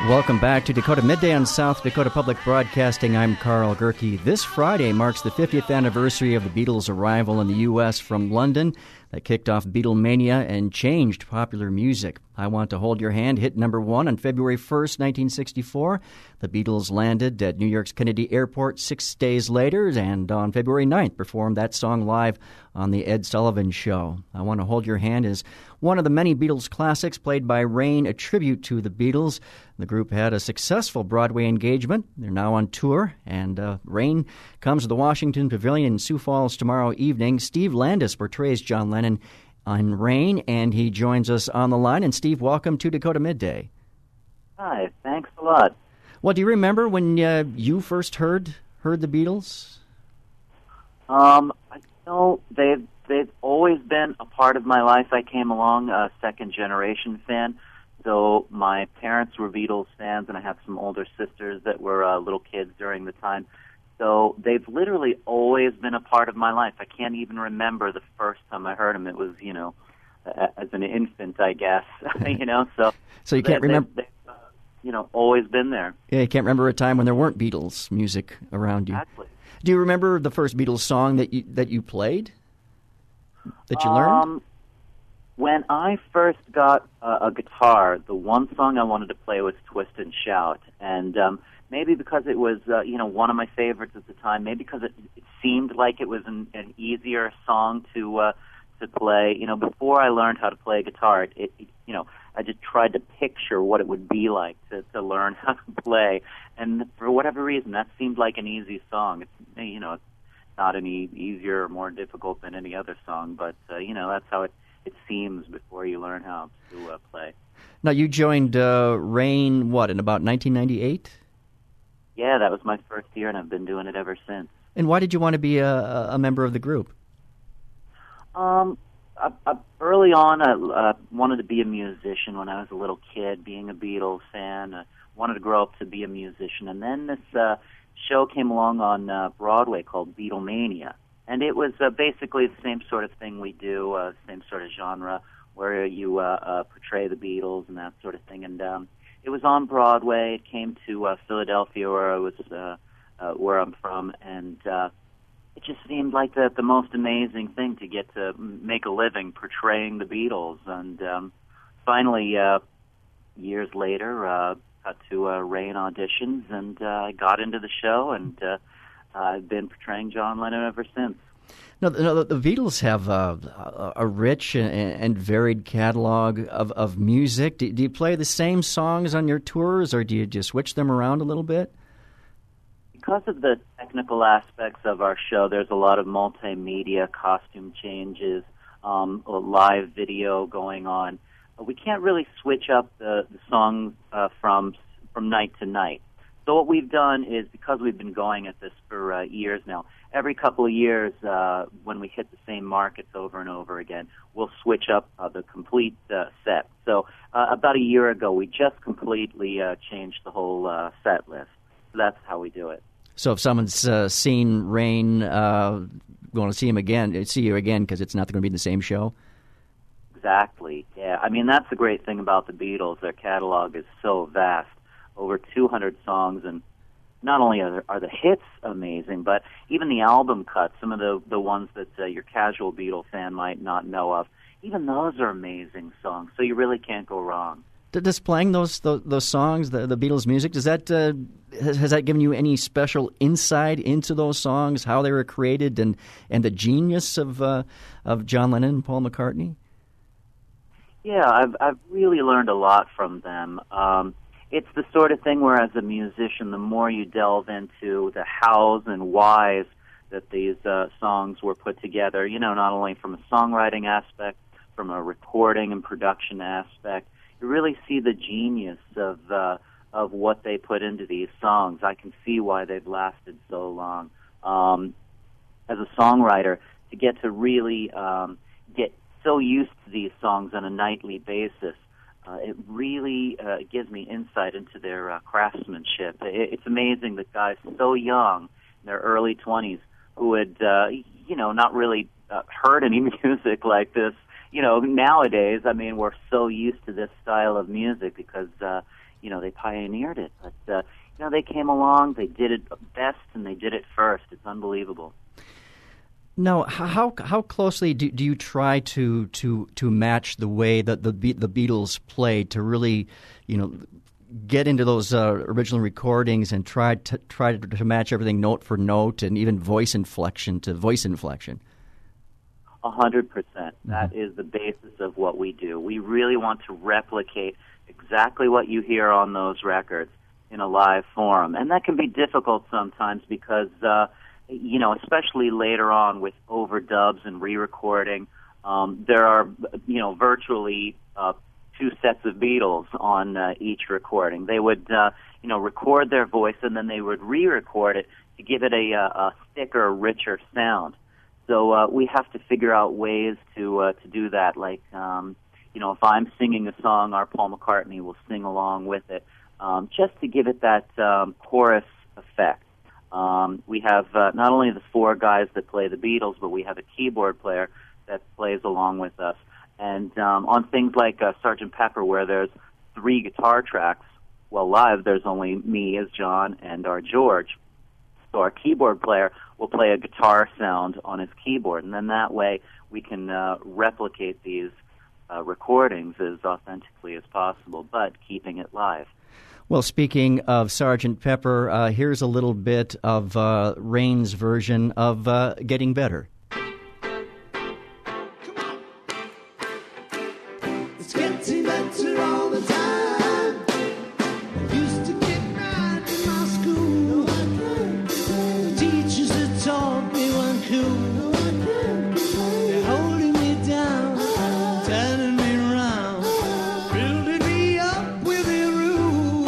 Welcome back to Dakota Midday on South Dakota Public Broadcasting. I'm Carl Gerke. This Friday marks the 50th anniversary of the Beatles' arrival in the U.S. from London. That kicked off Beatlemania and changed popular music. I Want to Hold Your Hand hit number one on February 1st, 1964. The Beatles landed at New York's Kennedy Airport 6 days later, and on February 9th performed that song live on The Ed Sullivan Show. I Want to Hold Your Hand is one of the many Beatles classics played by Rain, a tribute to the Beatles. The group had a successful Broadway engagement. They're now on tour, and Rain comes to the Washington Pavilion in Sioux Falls tomorrow evening. Steve Landis portrays John Lennon on Rain, and he joins us on the line. And Steve, welcome to Dakota Midday. Hi, thanks a lot. Well, do you remember when you first heard the Beatles? I know they've always been a part of my life. I came along a second-generation fan. So my parents were Beatles fans, and I have some older sisters that were little kids during the time. So they've literally always been a part of my life. I can't even remember the first time I heard them. It was, as an infant, I guess, So you can't remember... They've, always been there. Yeah, you can't remember a time when there weren't Beatles music around you. Exactly. Do you remember the first Beatles song that you played? That you learned? When I first got a guitar, the one song I wanted to play was Twist and Shout. And maybe because it was, one of my favorites at the time, maybe because it seemed like it was an easier song to play. Before I learned how to play guitar, I just tried to picture what it would be like to learn how to play. And for whatever reason, that seemed like an easy song. It's not any easier or more difficult than any other song, but, that's how it seems before you learn how to play. Now, you joined Rain, in about 1998? Yeah, that was my first year, and I've been doing it ever since. And why did you want to be a member of the group? Early on, I wanted to be a musician when I was a little kid, being a Beatles fan. I wanted to grow up to be a musician. And then this show came along on Broadway called Beatlemania. And it was basically the same sort of thing we do, same sort of genre, where you portray the Beatles and that sort of thing. And it was on Broadway. It came to Philadelphia, where I'm from, and it just seemed like the most amazing thing to get to make a living portraying the Beatles. And finally, years later, got to Rain auditions, and I got into the show, and I've been portraying John Lennon ever since. No, the Beatles have a rich and varied catalog of music. Do you play the same songs on your tours, or do you just switch them around a little bit? Because of the technical aspects of our show, there's a lot of multimedia, costume changes, live video going on. We can't really switch up the songs from night to night. So what we've done is, because we've been going at this for years now, every couple of years, when we hit the same markets over and over again, we'll switch up the complete set. So about a year ago, we just completely changed the whole set list. So that's how we do it. So if someone's seen Rain, want to see you again because it's not going to be the same show? Exactly, yeah. I mean, that's the great thing about the Beatles. Their catalog is so vast. Over 200 songs, and not only are the hits amazing, but even the album cuts, some of the ones that your casual Beatle fan might not know of, even those are amazing songs, so you really can't go wrong. Does playing those songs, the Beatles music, does that has that given you any special insight into those songs, how they were created, and the genius of John Lennon and Paul McCartney? Yeah, I've really learned a lot from them. It's the sort of thing where, as a musician, the more you delve into the hows and whys that these songs were put together, not only from a songwriting aspect, from a recording and production aspect, you really see the genius of what they put into these songs. I can see why they've lasted so long. As a songwriter, to get to really get so used to these songs on a nightly basis, it really gives me insight into their craftsmanship. It's amazing that guys so young, in their early 20s, who had, not really heard any music like this, nowadays, I mean, we're so used to this style of music because, they pioneered it. But they came along, they did it best, and they did it first. It's unbelievable. Now, how closely do you try to match the way that the Beatles played to really, get into those original recordings and try to match everything note for note and even voice inflection to voice inflection? 100%. That is the basis of what we do. We really want to replicate exactly what you hear on those records in a live forum, and that can be difficult sometimes because especially later on with overdubs and re-recording, there are, virtually two sets of Beatles on each recording. They would, record their voice and then they would re-record it to give it a thicker, richer sound. So we have to figure out ways to do that. Like, if I'm singing a song, our Paul McCartney will sing along with it, just to give it that chorus effect. We have not only the four guys that play the Beatles, but we have a keyboard player that plays along with us. And on things like Sgt. Pepper, where there's 3 guitar tracks, well, live there's only me as John and our George. So our keyboard player will play a guitar sound on his keyboard, and then that way we can replicate these recordings as authentically as possible, but keeping it live. Well, speaking of Sgt. Pepper, here's a little bit of Rain's version of Getting Better. It's getting better all the time. I used to get mad in my school. The teachers that taught me weren't cool. They're holding me down, turning me around, building me up with their rules.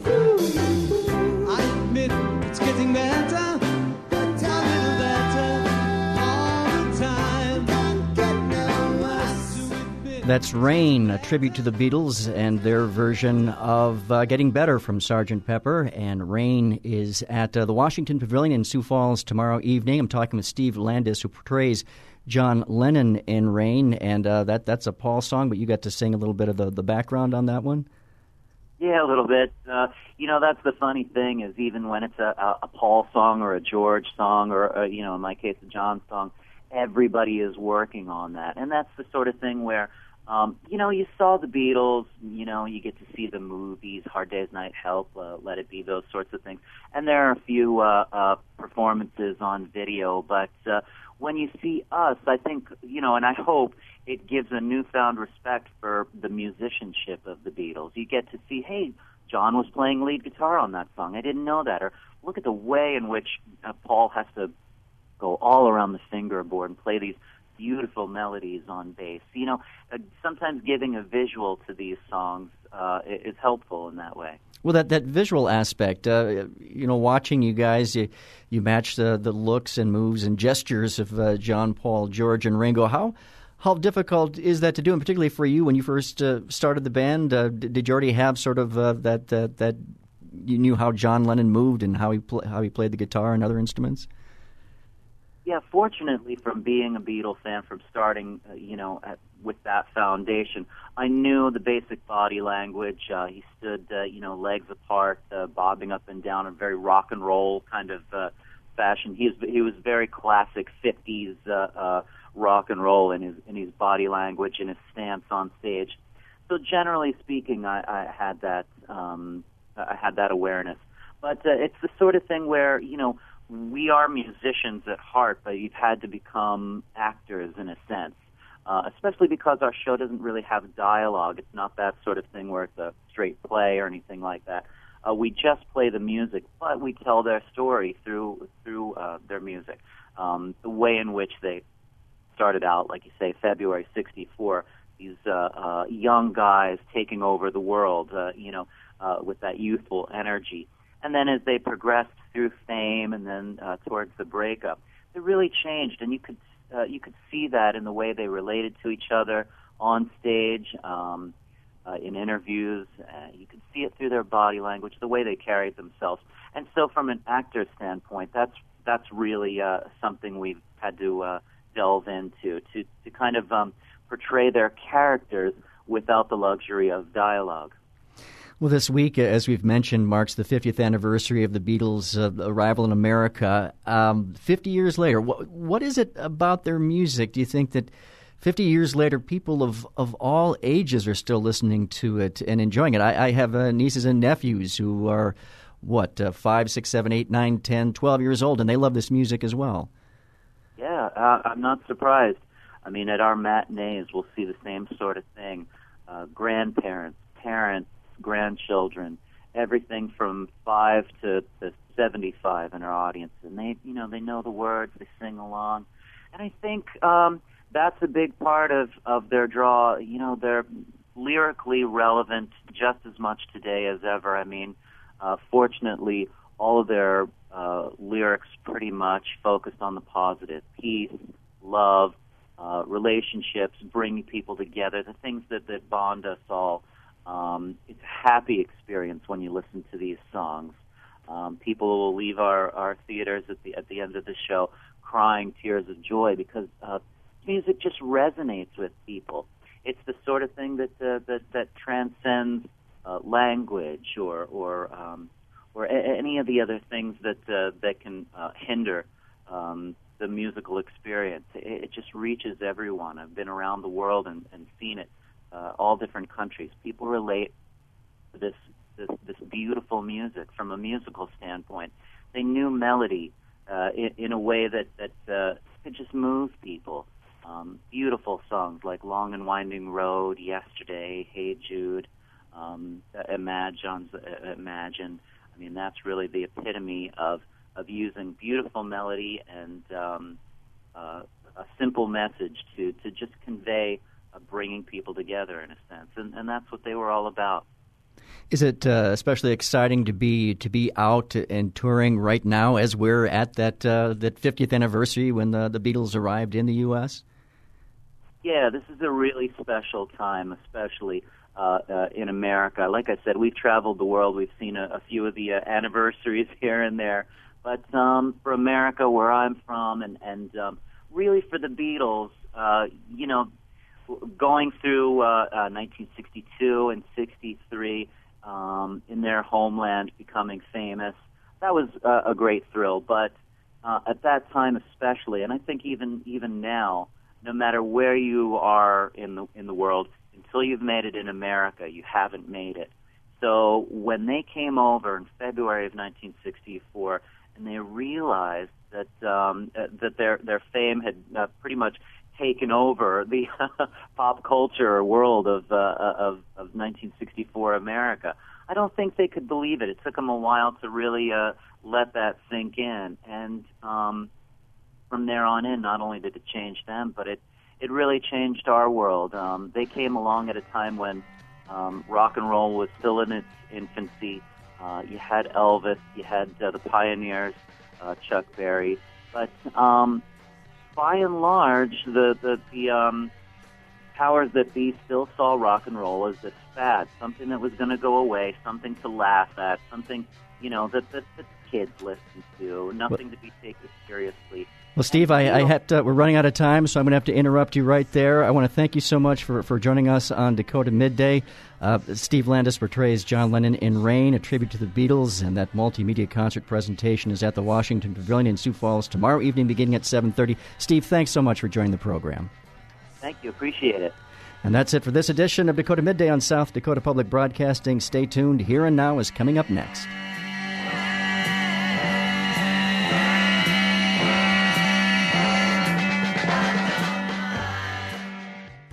I admit it's getting better, a little better all the time. Don't get no worse to admit. That's Rain, a tribute to the Beatles and their version of Getting Better from Sgt. Pepper. And Rain is at the Washington Pavilion in Sioux Falls tomorrow evening. I'm talking with Steve Landis, who portrays John Lennon in Rain. And that's a Paul song, but you got to sing a little bit of the background on that one? Yeah, a little bit. That's the funny thing is even when it's a Paul song or a George song or, in my case, a John song, everybody is working on that. And that's the sort of thing where, you saw the Beatles, you get to see the movies, Hard Day's Night Help, Let It Be, those sorts of things. And there are a few performances on video, but when you see us, I think, and I hope it gives a newfound respect for the musicianship of the Beatles. You get to see, hey, John was playing lead guitar on that song. I didn't know that. Or look at the way in which Paul has to go all around the fingerboard and play these beautiful melodies on bass. Sometimes giving a visual to these songs is helpful in that way. Well, that visual aspect, watching you guys, you match the looks and moves and gestures of John, Paul, George, and Ringo. How difficult is that to do, and particularly for you when you first started the band? Did you already have sort of that you knew how John Lennon moved and how he played the guitar and other instruments? Yeah, fortunately, from being a Beatle fan, from starting, with that foundation, I knew the basic body language. He stood, legs apart, bobbing up and down in a very rock and roll kind of fashion. He was very classic 50s rock and roll in his body language and his stance on stage. So generally speaking, I had that awareness. But it's the sort of thing where we are musicians at heart, but you've had to become actors in a sense, especially because our show doesn't really have dialogue. It's not that sort of thing where it's a straight play or anything like that. We just play the music, but we tell their story through their music. The way in which they started out, like you say, February '64, these young guys taking over the world, with that youthful energy. And then as they progressed through fame and then towards the breakup, they really changed, and you could see that in the way they related to each other on stage, in interviews. You could see it through their body language, the way they carried themselves. And so, from an actor's standpoint, that's really something we've had to delve into to kind of portray their characters without the luxury of dialogue. Well, this week, as we've mentioned, marks the 50th anniversary of the Beatles' arrival in America. 50 years later, what is it about their music? Do you think that 50 years later, people of all ages are still listening to it and enjoying it? I have nieces and nephews who are, 5, 6, 7, 8, 9, 10, 12 years old, and they love this music as well. Yeah, I'm not surprised. I mean, at our matinees, we'll see the same sort of thing. Grandparents, parents, grandchildren, everything from 5 to 75 in our audience, and they know the words, they sing along, and I think that's a big part of their draw. They're lyrically relevant just as much today as ever. I mean, fortunately, all of their lyrics pretty much focused on the positive: peace, love, relationships, bringing people together, the things that bond us all. It's a happy experience when you listen to these songs. People will leave our theaters at the end of the show crying tears of joy because music just resonates with people. It's the sort of thing that transcends language or any of the other things that can hinder the musical experience. It just reaches everyone. I've been around the world and seen it. All different countries. People relate to this beautiful music from a musical standpoint. They knew melody in a way that could just move people. Beautiful songs like Long and Winding Road, Yesterday, Hey Jude, Imagine. I mean, that's really the epitome of using beautiful melody and a simple message to just convey bringing people together in a sense, and that's what they were all about. Is it especially exciting to be out and touring right now as we're at that 50th anniversary when the Beatles arrived in the U.S.? Yeah, this is a really special time, especially in America. Like I said, we've traveled the world. We've seen a few of the anniversaries here and there, but for America, where I'm from, and really for the Beatles, going through 1962 and 63 in their homeland, becoming famous, that was a great thrill. But at that time especially, and I think even now, no matter where you are in the world, until you've made it in America, you haven't made it. So when they came over in February of 1964, and they realized that their fame had pretty much taken over the pop culture world of 1964 America, I don't think they could believe it. It took them a while to really let that sink in. And from there on in, not only did it change them, but it really changed our world. They came along at a time when rock and roll was still in its infancy. You had Elvis, you had the Pioneers, Chuck Berry, but by and large, the powers that be still saw rock and roll as this fad, something that was going to go away, something to laugh at, something that kids listen to, nothing to be taken seriously. Well, Steve, we're running out of time, so I'm going to have to interrupt you right there. I want to thank you so much for joining us on Dakota Midday. Steve Landis portrays John Lennon in Rain, a tribute to the Beatles, and that multimedia concert presentation is at the Washington Pavilion in Sioux Falls tomorrow evening beginning at 7:30. Steve, thanks so much for joining the program. Thank you. Appreciate it. And that's it for this edition of Dakota Midday on South Dakota Public Broadcasting. Stay tuned. Here and Now is coming up next.